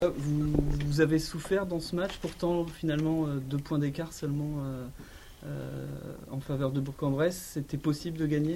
Vous avez souffert dans ce match, pourtant finalement 2 points d'écart seulement en faveur de Bourg-en-Bresse. C'était possible de gagner?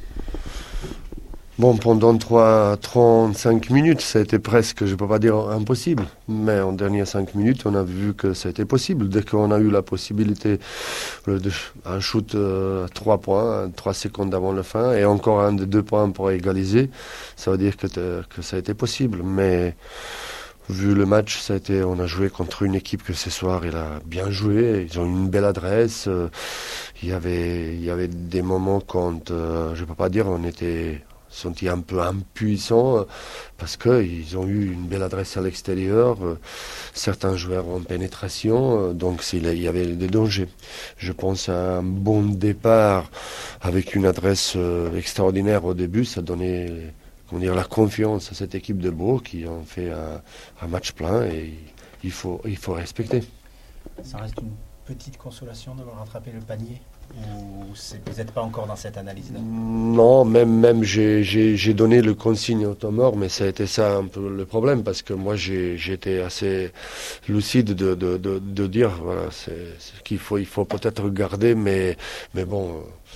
Bon, pendant 35 minutes, ça a été presque, je ne peux pas dire impossible, mais en dernières 5 minutes, on a vu que ça a été possible. Dès qu'on a eu la possibilité, un shoot 3 points, 3 secondes avant la fin, et encore un de 2 points pour égaliser, ça veut dire que ça a été possible. Mais vu le match, on a joué contre une équipe que ce soir, il a bien joué, ils ont une belle adresse. Il y avait des moments quand, je ne peux pas dire, on était senti un peu impuissants parce qu'ils ont eu une belle adresse à l'extérieur, certains joueurs en pénétration, donc il y avait des dangers. Je pense à un bon départ avec une adresse extraordinaire au début, ça donnait la confiance à cette équipe de Bourg qui ont fait un match plein et il faut respecter. Ça reste une petite consolation d'avoir rattrapé le panier ou vous n'êtes pas encore dans cette analyse-là? Non, même j'ai donné le consigne au temps mort, mais ça a été ça un peu le problème parce que moi j'étais assez lucide de dire voilà, c'est qu'il faut peut-être regarder, mais bon.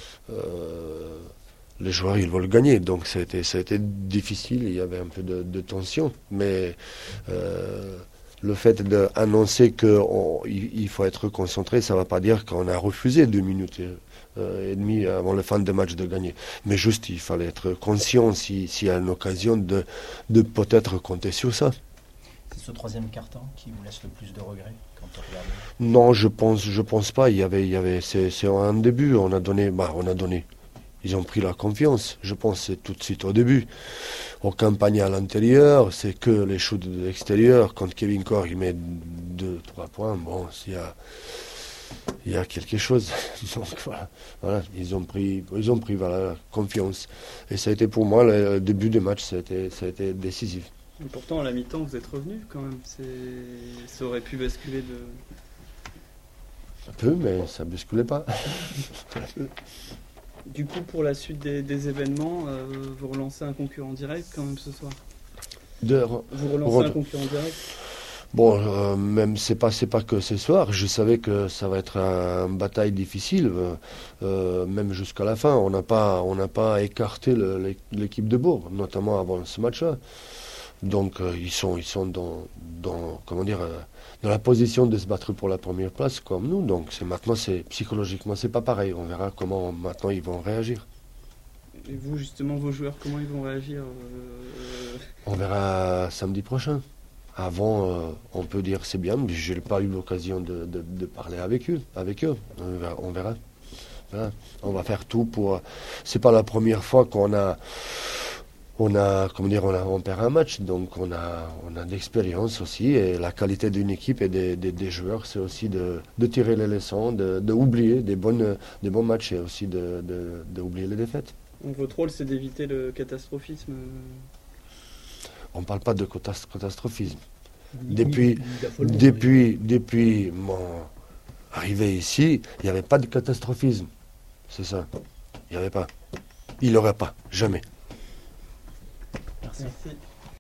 Les joueurs, ils veulent gagner, donc ça a été difficile, il y avait un peu de tension, mais le fait d'annoncer qu'il faut être concentré, ça ne va pas dire qu'on a refusé 2 minutes et demie avant la fin de match de gagner. Mais juste, il fallait être conscient s'il y a une occasion de peut-être compter sur ça. C'est ce troisième quart-temps qui vous laisse le plus de regrets quand on regarde? Non, je pense pas. C'est un début, on a donné. Ils ont pris la confiance, je pense, c'est tout de suite au début. Aucun panier à l'intérieur, c'est que les shoots de l'extérieur. Quand Kevin Corr il met 2-3 points, bon, il y a quelque chose. Donc voilà, ils ont pris voilà, confiance. Et ça a été pour moi, le début du match, ça a été décisif. Et pourtant, à la mi-temps, vous êtes revenu quand même. Ça aurait pu basculer de... Un peu, mais ça ne basculait pas. Du coup, pour la suite des événements, vous relancez un concurrent direct quand même ce soir? Vous relancez un concurrent direct? Bon, même c'est pas que ce soir. Je savais que ça va être une bataille difficile, même jusqu'à la fin. On n'a pas écarté l'équipe de Bourg, notamment avant ce match-là. Donc ils sont dans la position de se battre pour la première place comme nous. Donc maintenant psychologiquement c'est pas pareil. On verra comment maintenant ils vont réagir. Et vous justement vos joueurs comment ils vont réagir? On verra samedi prochain. Avant on peut dire c'est bien, mais j'ai pas eu l'occasion de parler avec eux. On verra. Voilà. On va faire tout pour. C'est pas la première fois on perd un match, donc on a de l'expérience aussi, et la qualité d'une équipe et des joueurs, c'est aussi de tirer les leçons, d'oublier des bons matchs et aussi d'oublier les défaites. Donc votre rôle, c'est d'éviter le catastrophisme? On ne parle pas de catastrophisme. Depuis mon arrivée ici, il n'y avait pas de catastrophisme. C'est ça. Il n'y avait pas. Il n'y aurait pas. Jamais. Merci.